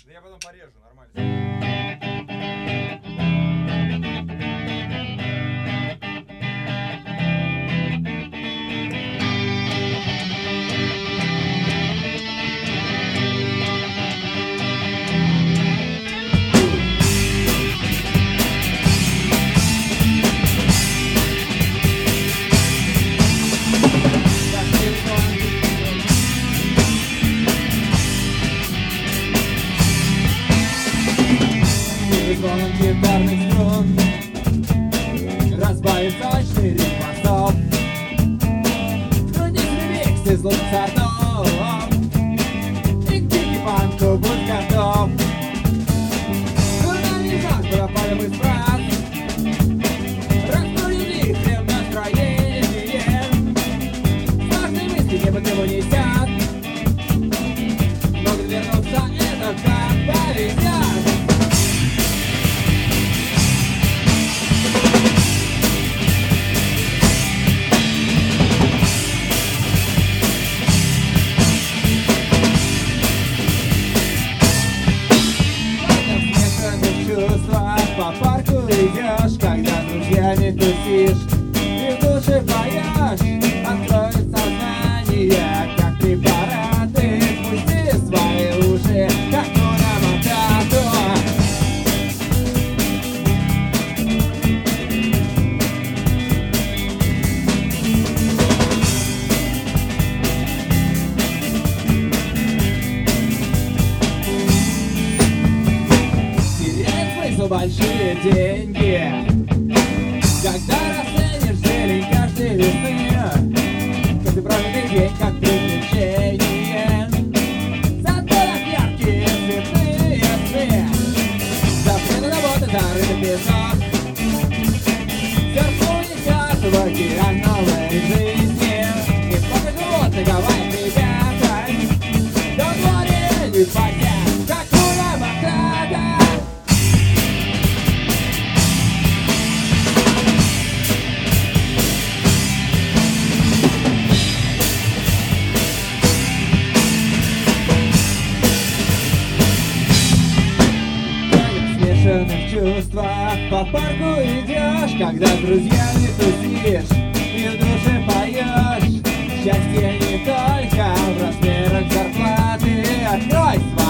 Да я потом порежу, нормально. Звоном гитарных струн разбавит сочный ритм басов. Крутись ремикс из лучших сортов, и к дикий-панку будь готов. Журнальный жанр пропалим из фраз, разбудили всем настроение. Страшные мысли небо к небу несят, могут вернуться, это как повезет. По парку идешь, когда с друзьями тусишь, и в душе поешь, откроет сознание, как препараты. Пусти свои уши, как Матату. Большие деньги, когда расценишь зелень каждой весны, каждый прожитый день как приключение. Зато так яркие цветные сны, запреты работы, зарытый песок, сердцу унесет в океан новой жизни. И сколько животных, говорят ребята, до моря не понять, как Матата. В чувствах по парку идешь, когда с друзьями тусишь, и в душе поешь. Счастье не только в размерах зарплаты. Открой свой